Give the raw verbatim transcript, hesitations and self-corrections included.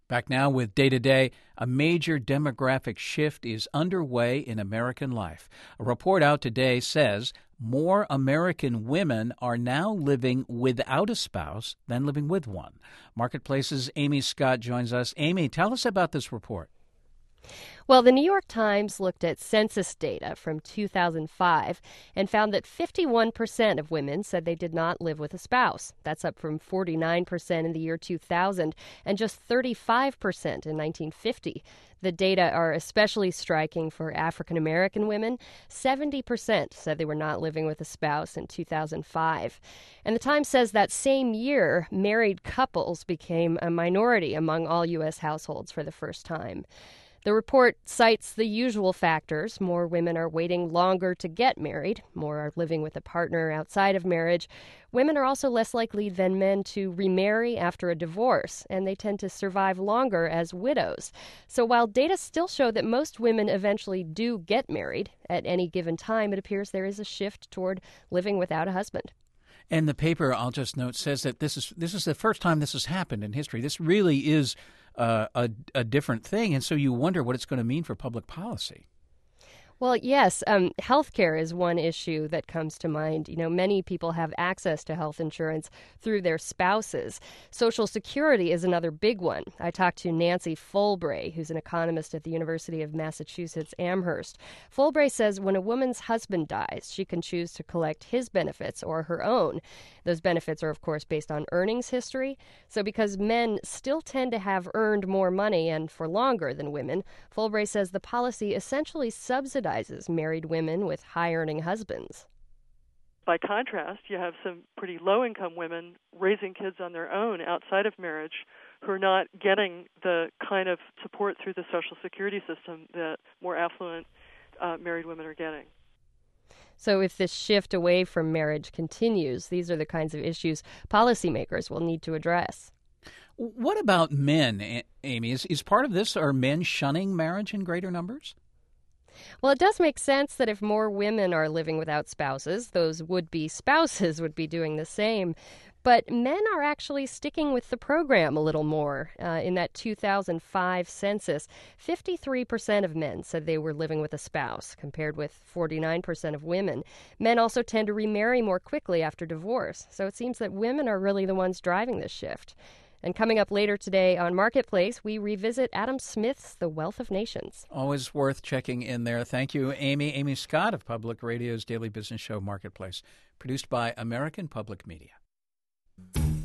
Back now with Day to Day, a major demographic shift is underway in American life. A report out today says more American women are now living without a spouse than living with one. Marketplace's Amy Scott joins us. Amy, tell us about this report. Well, the New York Times looked at census data from two thousand five and found that fifty-one percent of women said they did not live with a spouse. That's up from forty-nine percent in the year two thousand and just thirty-five percent in nineteen fifty. The data are especially striking for African American women. seventy percent said they were not living with a spouse in two thousand five. And the Times says that same year, married couples became a minority among all U S households for the first time. The report cites the usual factors. More women are waiting longer to get married. More are living with a partner outside of marriage. Women are also less likely than men to remarry after a divorce, and they tend to survive longer as widows. So while data still show that most women eventually do get married, at any given time it appears there is a shift toward living without a husband. And the paper, I'll just note, says that this is this is the first time this has happened in history. This really is uh, a, a different thing, and so you wonder what it's going to mean for public policy. Well, yes, um, healthcare is one issue that comes to mind. You know, many people have access to health insurance through their spouses. Social Security is another big one. I talked to Nancy Folbray, who's an economist at the University of Massachusetts Amherst. Folbray says when a woman's husband dies, she can choose to collect his benefits or her own. Those benefits are, of course, based on earnings history. So because men still tend to have earned more money and for longer than women, Folbray says the policy essentially subsidizes married women with high-earning husbands. By contrast, you have some pretty low-income women raising kids on their own outside of marriage who are not getting the kind of support through the Social Security system that more affluent uh, married women are getting. So if this shift away from marriage continues, these are the kinds of issues policymakers will need to address. What about men, Amy? Is, is part of this, are men shunning marriage in greater numbers? Well, it does make sense that if more women are living without spouses, those would-be spouses would be doing the same. But men are actually sticking with the program a little more. Uh, in that two thousand five census, fifty-three percent of men said they were living with a spouse, compared with forty-nine percent of women. Men also tend to remarry more quickly after divorce, so it seems that women are really the ones driving this shift. And coming up later today on Marketplace, we revisit Adam Smith's The Wealth of Nations. Always worth checking in there. Thank you, Amy. Amy Scott of Public Radio's daily business show Marketplace, produced by American Public Media.